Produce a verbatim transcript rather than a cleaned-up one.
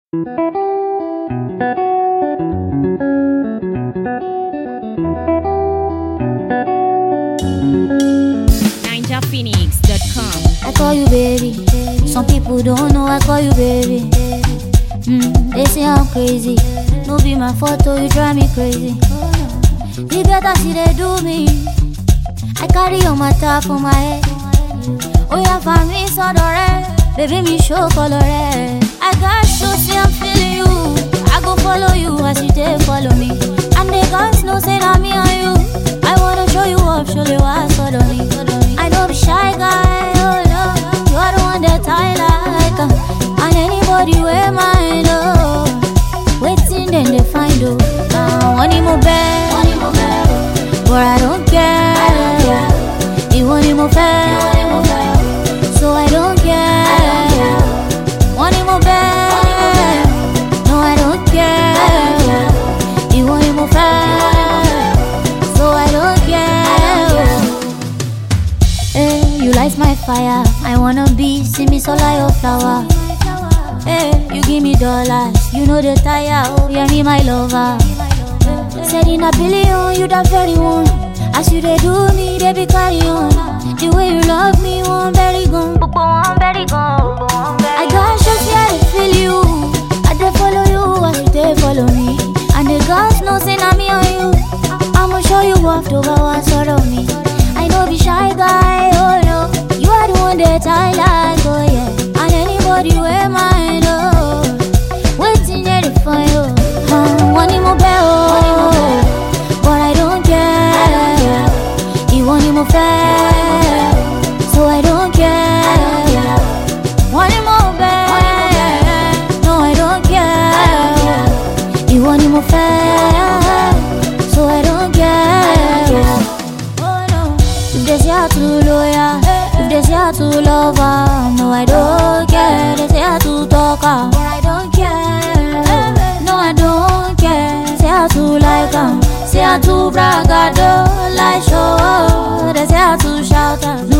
ninja phoenix dot com. I call you baby. Some people don't know I call you baby. Mm, they say I'm crazy. No be my photo, you drive me crazy. You get to see they do me. I carry on my top for my head. Oh yeah, for me so red. Baby me show color red. I got so see I'm feeling you. I go follow you as you take follow me. And the guys know say that me and you. I wanna show you up, show you what's for me. I don't be shy guy, oh no. You are the one that I like, uh, and anybody wear mine, oh. Waiting then they find you. Now one more bad, but I don't care. You want more fair, so I don't care. One more bad, no I don't care. You want more fair, so I don't care. Hey, you light my fire. I wanna be, see me so like your flower. Hey, you give me dollars, you know the tire, oh, yeah, me my lover. Said in a billion, you the very one. As you they do me, they be carry on. The way you love me, one very gone. I got shots, yeah, I feel you. I they follow you, as you they follow me. And the girls know say na me on you. I'ma show you off over what's all of me. I know be shy guy, oh no. You are the one that I like, oh yeah. And anybody wear mine, oh. Waiting there to find you. Uh, one more bell, oh. But I don't care. You want more fair, so I don't care. One more bell, no I don't care. You want more fair, so I don't care. Oh no. If they say I'm too loyal, if they say I'm too lover, no I don't care. They say I'm too talker, but I don't care. No I don't care. Say I'm too like am, say I'm too bragado, like show. They say I'm too shout out.